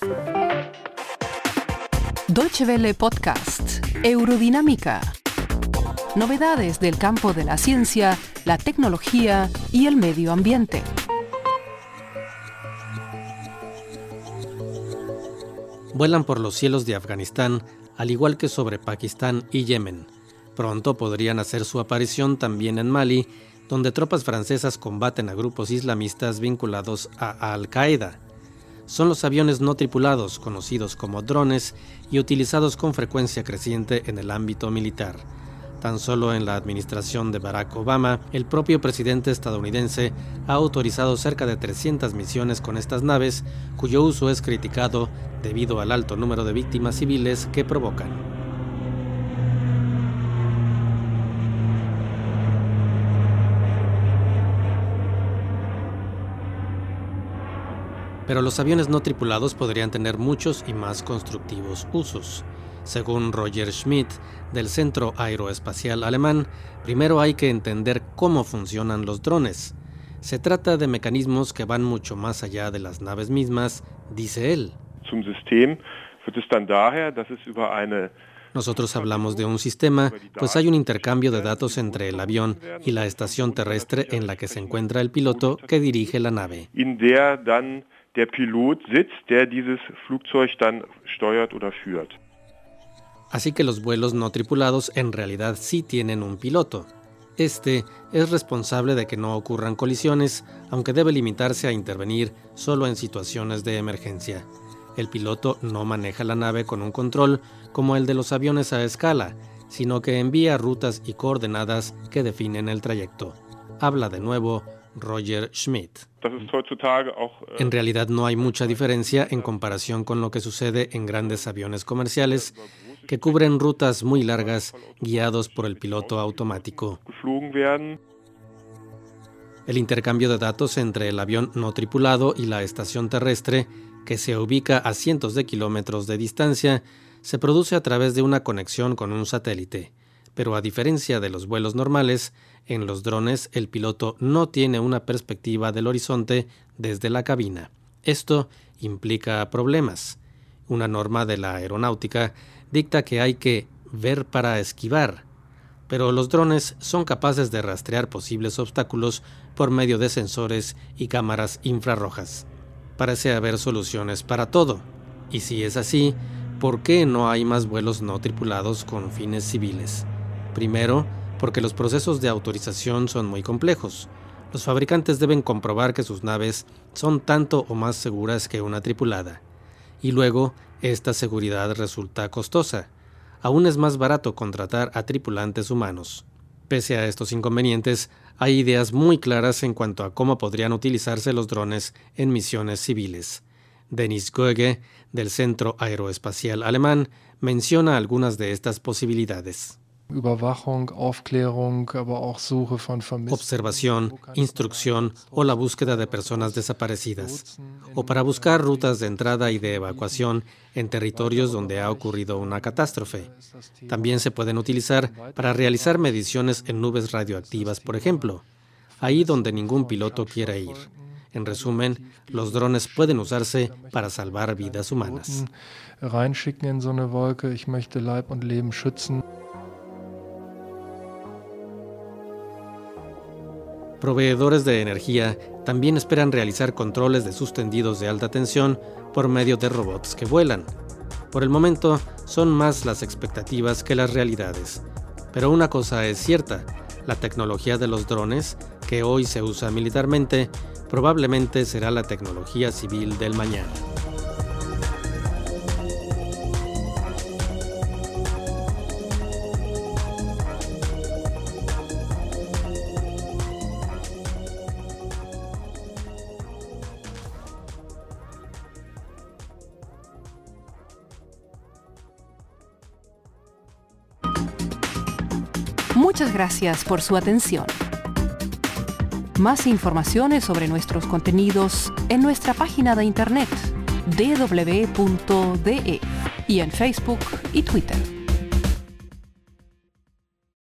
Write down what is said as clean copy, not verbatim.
Deutsche Welle Podcast, Eurodinámica. Novedades del campo de la ciencia, la tecnología y el medio ambiente. Vuelan por los cielos de Afganistán, al igual que sobre Pakistán y Yemen. Pronto podrían hacer su aparición también en Mali, donde tropas francesas combaten a grupos islamistas vinculados a Al-Qaeda. Son los aviones no tripulados, conocidos como drones, y utilizados con frecuencia creciente en el ámbito militar. Tan solo en la administración de Barack Obama, el propio presidente estadounidense ha autorizado cerca de 300 misiones con estas naves, cuyo uso es criticado debido al alto número de víctimas civiles que provocan. Pero los aviones no tripulados podrían tener muchos y más constructivos usos. Según Roger Schmidt, del Centro Aeroespacial Alemán, primero hay que entender cómo funcionan los drones. Se trata de mecanismos que van mucho más allá de las naves mismas, dice él. Nosotros hablamos de un sistema, pues hay un intercambio de datos entre el avión y la estación terrestre en la que se encuentra el piloto que dirige la nave. Der Pilot sitzt, der dieses Flugzeug dann steuert oder führt. Así que los vuelos no tripulados en realidad sí tienen un piloto. Este es responsable de que no ocurran colisiones, aunque debe limitarse a intervenir solo en situaciones de emergencia. El piloto no maneja la nave con un control como el de los aviones a escala, sino que envía rutas y coordenadas que definen el trayecto. Habla de nuevo Roger Schmidt. En realidad no hay mucha diferencia en comparación con lo que sucede en grandes aviones comerciales que cubren rutas muy largas guiados por el piloto automático. El intercambio de datos entre el avión no tripulado y la estación terrestre, que se ubica a cientos de kilómetros de distancia, se produce a través de una conexión con un satélite. Pero a diferencia de los vuelos normales, en los drones el piloto no tiene una perspectiva del horizonte desde la cabina. Esto implica problemas. Una norma de la aeronáutica dicta que hay que ver para esquivar, pero los drones son capaces de rastrear posibles obstáculos por medio de sensores y cámaras infrarrojas. Parece haber soluciones para todo. Y si es así, ¿por qué no hay más vuelos no tripulados con fines civiles? Primero, porque los procesos de autorización son muy complejos. Los fabricantes deben comprobar que sus naves son tanto o más seguras que una tripulada. Y luego, esta seguridad resulta costosa. Aún es más barato contratar a tripulantes humanos. Pese a estos inconvenientes, hay ideas muy claras en cuanto a cómo podrían utilizarse los drones en misiones civiles. Dennis Goege, del Centro Aeroespacial Alemán, menciona algunas de estas posibilidades. Observación, instrucción o la búsqueda de personas desaparecidas, o para buscar rutas de entrada y de evacuación en territorios donde ha ocurrido una catástrofe. También se pueden utilizar para realizar mediciones en nubes radioactivas, por ejemplo, ahí donde ningún piloto quiera ir. En resumen, los drones pueden usarse para salvar vidas humanas. Proveedores de energía también esperan realizar controles de sus tendidos de alta tensión por medio de robots que vuelan. Por el momento, son más las expectativas que las realidades. Pero una cosa es cierta, la tecnología de los drones, que hoy se usa militarmente, probablemente será la tecnología civil del mañana. Muchas gracias por su atención. Más informaciones sobre nuestros contenidos en nuestra página de internet www.de y en Facebook y Twitter.